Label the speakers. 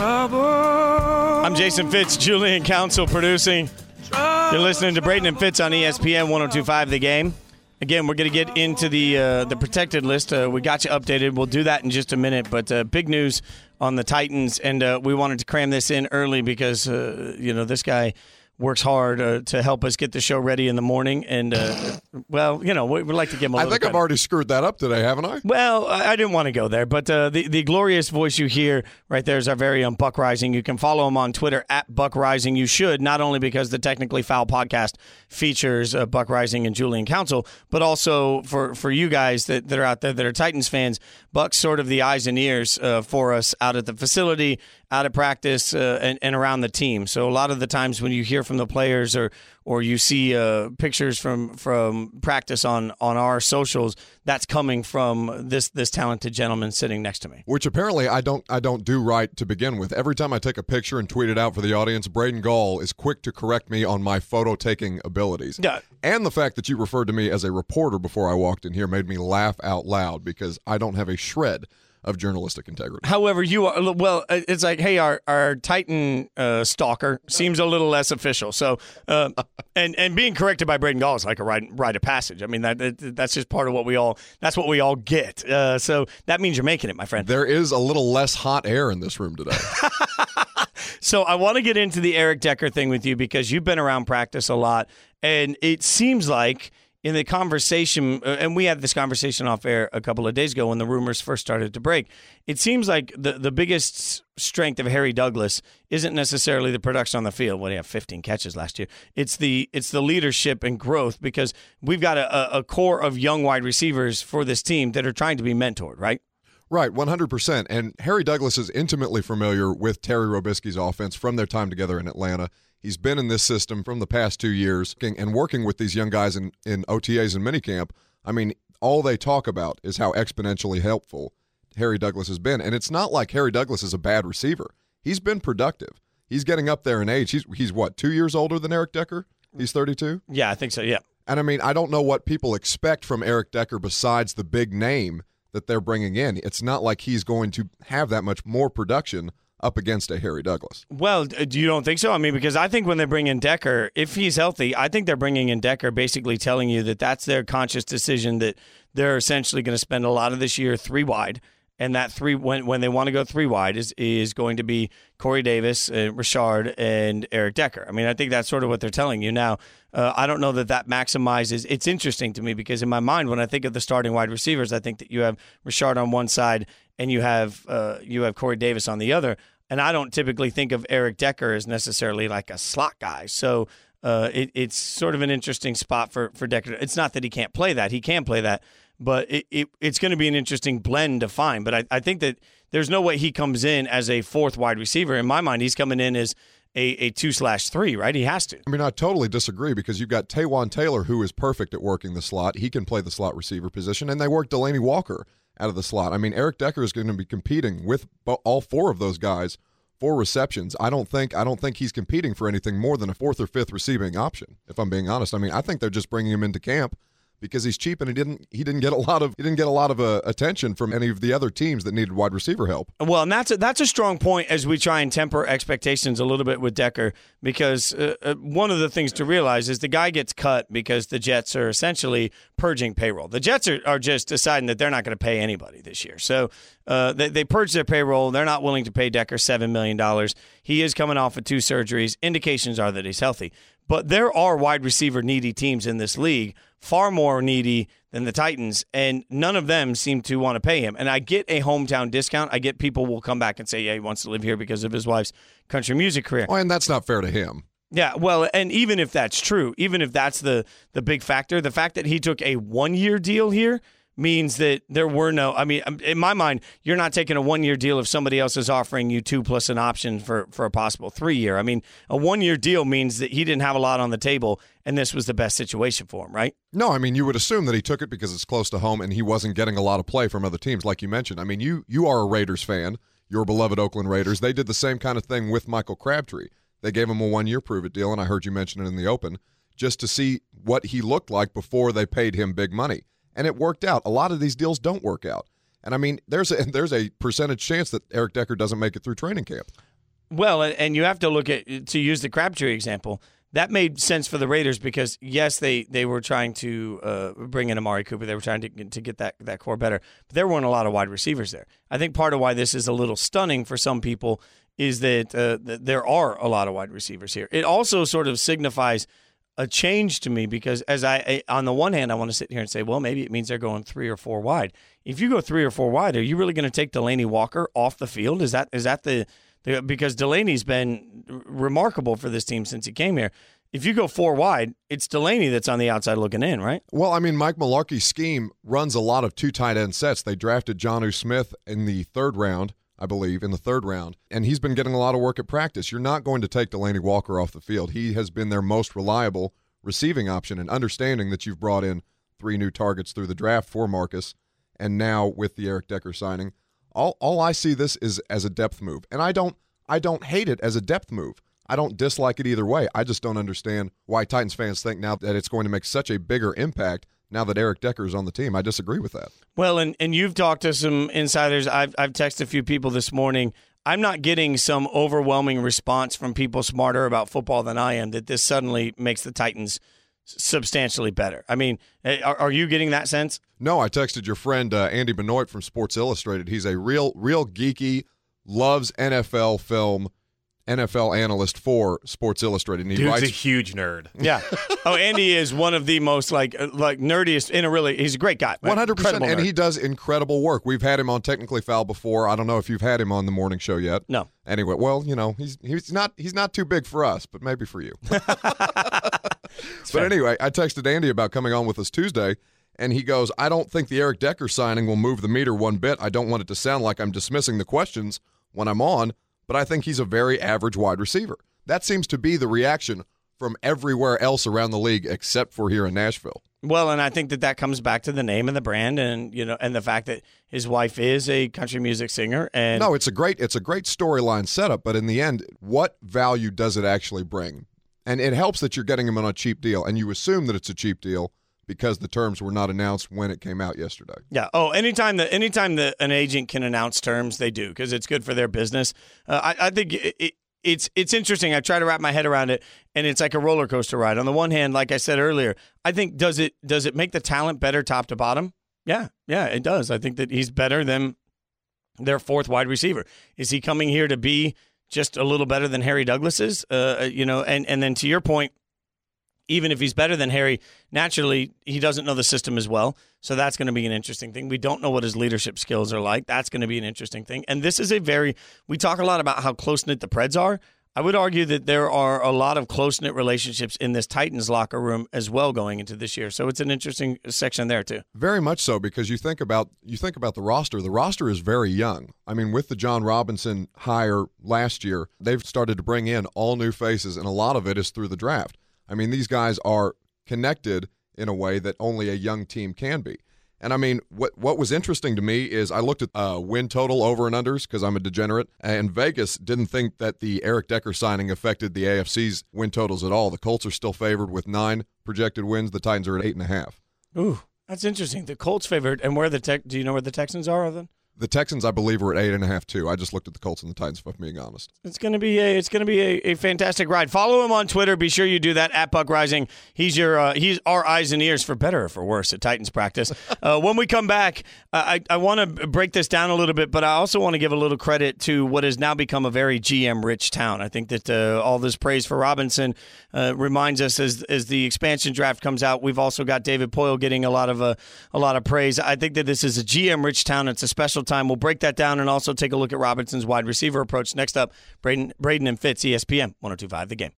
Speaker 1: I'm Jason Fitz, Julian Council producing. You're listening to Braden and Fitz on ESPN 102.5 The Game. Again, we're going to get into the protected list. We got you updated. We'll do that in just a minute. But big news on the Titans, and we wanted to cram this in early because, this guy works hard to help us get the show ready in the morning. And, we'd like to give him a little
Speaker 2: credit. I've already screwed that up today, haven't I?
Speaker 1: Well, I didn't want to go there. But the glorious voice you hear right there is our very own Buck Rising. You can follow him on Twitter at Buck Rising. You should, not only because the Technically Foul podcast features Buck Rising and Julian Council, but also for you guys that are out there that are Titans fans. Buck's sort of the eyes and ears for us out at the facility, out of practice, and around the team. So a lot of the times when you hear from the players or you see pictures from practice on our socials, that's coming from this talented gentleman sitting next to me.
Speaker 2: Which apparently I don't do right to begin with. Every time I take a picture and tweet it out for the audience, Braden Gall is quick to correct me on my photo-taking abilities.
Speaker 1: Yeah.
Speaker 2: And the fact that you referred to me as a reporter before I walked in here made me laugh out loud because I don't have a shred of journalistic integrity.
Speaker 1: However, you are, well, it's like, hey, our Titan stalker seems a little less official. So, and being corrected by Braden Gall is like a rite of passage. I mean, that's just part of what we all get. So that means you're making it, my friend.
Speaker 2: There is a little less hot air in this room today.
Speaker 1: So I want to get into the Eric Decker thing with you because you've been around practice a lot, and it seems like in the conversation, and we had this conversation off air a couple of days ago when the rumors first started to break, it seems like the biggest strength of Harry Douglas isn't necessarily the production on the field. Well, he had 15 catches last year. It's the leadership and growth because we've got a core of young wide receivers for this team that are trying to be mentored, right?
Speaker 2: Right, 100%. And Harry Douglas is intimately familiar with Terry Robisky's offense from their time together in Atlanta. He's been in this system from the past 2 years and working with these young guys in OTAs and minicamp. I mean, all they talk about is how exponentially helpful Harry Douglas has been. And it's not like Harry Douglas is a bad receiver. He's been productive. He's getting up there in age. He's what, 2 years older than Eric Decker? He's 32?
Speaker 1: Yeah, I think so, yeah.
Speaker 2: And, I mean, I don't know what people expect from Eric Decker besides the big name that they're bringing in. It's not like he's going to have that much more production up against a Harry Douglas.
Speaker 1: Well, do you don't think so? I mean, because I think when they bring in Decker, if he's healthy, I think they're bringing in Decker basically telling you that that's their conscious decision that they're essentially going to spend a lot of this year three wide. And that three, when they want to go three wide, is going to be Corey Davis, Richard, and Eric Decker. I mean, I think that's sort of what they're telling you. Now, I don't know that maximizes. It's interesting to me because in my mind, when I think of the starting wide receivers, I think that you have Richard on one side and you have Corey Davis on the other. And I don't typically think of Eric Decker as necessarily like a slot guy. So it's sort of an interesting spot for Decker. It's not that he can't play that. He can play that. But it's going to be an interesting blend to find. But I think that there's no way he comes in as a fourth wide receiver. In my mind, he's coming in as a 2/3, right? He has to.
Speaker 2: I mean, I totally disagree because you've got Taywan Taylor, who is perfect at working the slot. He can play the slot receiver position, and they work Delaney Walker out of the slot. I mean, Eric Decker is going to be competing with all four of those guys for receptions. I don't think he's competing for anything more than a fourth or fifth receiving option, if I'm being honest. I mean, I think they're just bringing him into camp because he's cheap and he didn't get a lot of attention from any of the other teams that needed wide receiver help.
Speaker 1: Well, and that's a strong point as we try and temper expectations a little bit with Decker because one of the things to realize is the guy gets cut because the Jets are essentially purging payroll. The Jets are just deciding that they're not going to pay anybody this year. So they purge their payroll. They're not willing to pay Decker $7 million. He is coming off of 2 surgeries. Indications are that he's healthy. But there are wide receiver needy teams in this league, far more needy than the Titans, and none of them seem to want to pay him. And I get a hometown discount. I get people will come back and say, yeah, he wants to live here because of his wife's country music career.
Speaker 2: Well, and that's not fair to him.
Speaker 1: Yeah, well, and even if that's true, even if that's the big factor, the fact that he took a 1-year deal here means that there were no, I mean, in my mind, you're not taking a 1-year deal if somebody else is offering you 2 plus an option for a possible 3-year. I mean, a 1-year deal means that he didn't have a lot on the table, and this was the best situation for him, right?
Speaker 2: No, I mean, you would assume that he took it because it's close to home and he wasn't getting a lot of play from other teams, like you mentioned. I mean, you are a Raiders fan, your beloved Oakland Raiders. They did the same kind of thing with Michael Crabtree. They gave him a 1-year prove-it deal, and I heard you mention it in the open, just to see what he looked like before they paid him big money. And it worked out. A lot of these deals don't work out. And, I mean, there's a percentage chance that Eric Decker doesn't make it through training camp.
Speaker 1: Well, and you have to look at, to use the Crabtree example, that made sense for the Raiders because, yes, they were trying to bring in Amari Cooper. They were trying to get that core better. But there weren't a lot of wide receivers there. I think part of why this is a little stunning for some people is that there are a lot of wide receivers here. It also sort of signifies a change to me because as on the one hand, I want to sit here and say, well, maybe it means they're going 3 or 4 wide. If you go 3 or 4 wide, are you really going to take Delanie Walker off the field? Is that the because Delanie's been remarkable for this team since he came here. If you go 4 wide, it's Delanie that's on the outside looking in, right?
Speaker 2: Well, I mean, Mike Mularkey's scheme runs a lot of 2 tight end sets. They drafted Jonnu Smith in the 3rd round, I believe, and he's been getting a lot of work at practice. You're not going to take Delanie Walker off the field. He has been their most reliable receiving option, and understanding that you've brought in 3 new targets through the draft for Marcus, and now with the Eric Decker signing, all I see this is as a depth move, and I don't hate it as a depth move. I don't dislike it either way. I just don't understand why Titans fans think now that it's going to make such a bigger impact now that Eric Decker is on the team. I disagree with that.
Speaker 1: Well, and you've talked to some insiders. I've texted a few people this morning. I'm not getting some overwhelming response from people smarter about football than I am that this suddenly makes the Titans substantially better. I mean, are you getting that sense?
Speaker 2: No, I texted your friend Andy Benoit from Sports Illustrated. He's a real geeky, loves NFL film, NFL analyst for Sports Illustrated. And he
Speaker 3: Dude's a huge nerd.
Speaker 1: Yeah. Oh, Andy is one of the most like nerdiest in a really. He's a great guy.
Speaker 2: 100%, and he does incredible work. We've had him on Technically Foul before. I don't know if you've had him on the morning show yet.
Speaker 1: No.
Speaker 2: Anyway, well, you know, he's not too big for us, but maybe for you. But anyway, I texted Andy about coming on with us Tuesday, and he goes, I don't think the Eric Decker signing will move the meter one bit. I don't want it to sound like I'm dismissing the questions when I'm on, but I think he's a very average wide receiver. That seems to be the reaction from everywhere else around the league except for here in Nashville.
Speaker 1: Well, and I think that comes back to the name and the brand, and and the fact that his wife is a country music singer. And
Speaker 2: no, it's a great storyline setup, but in the end, what value does it actually bring? And it helps that you're getting him on a cheap deal, and you assume that it's a cheap deal because the terms were not announced when it came out yesterday.
Speaker 1: Yeah. Oh, anytime that an agent can announce terms, they do because it's good for their business. I think it's interesting. I try to wrap my head around it, and it's like a roller coaster ride. On the one hand, like I said earlier, I think does it make the talent better top to bottom? Yeah, it does. I think that he's better than their 4th wide receiver. Is he coming here to be just a little better than Harry Douglas is? And then to your point, even if he's better than Harry, naturally, he doesn't know the system as well. So that's going to be an interesting thing. We don't know what his leadership skills are like. That's going to be an interesting thing. And this is we talk a lot about how close-knit the Preds are. I would argue that there are a lot of close-knit relationships in this Titans locker room as well going into this year. So it's an interesting section there too.
Speaker 2: Very much so, because you think about the roster. The roster is very young. I mean, with the John Robinson hire last year, they've started to bring in all new faces, and a lot of it is through the draft. I mean, these guys are connected in a way that only a young team can be. And I mean, what was interesting to me is I looked at win total over and unders because I'm a degenerate, and Vegas didn't think that the Eric Decker signing affected the AFC's win totals at all. The Colts are still favored with 9 projected wins. The Titans are at 8.5.
Speaker 1: Ooh, that's interesting. The Colts favored, and do you know where the Texans are, then?
Speaker 2: The Texans, I believe, are at 8.5 too. I just looked at the Colts and the Titans, if I'm being honest.
Speaker 1: It's going to be a fantastic ride. Follow him on Twitter. Be sure you do that at Buck Rising. He's our eyes and ears, for better or for worse, at Titans practice. When we come back, I want to break this down a little bit, but I also want to give a little credit to what has now become a very GM-rich town. I think that all this praise for Robinson reminds us as the expansion draft comes out. We've also got David Poyle getting a lot of praise. I think that this is a GM-rich town. It's a special time. We'll break that down and also take a look at Robinson's wide receiver approach. Next up, Braden and Fitz, ESPN 102.5 The Game.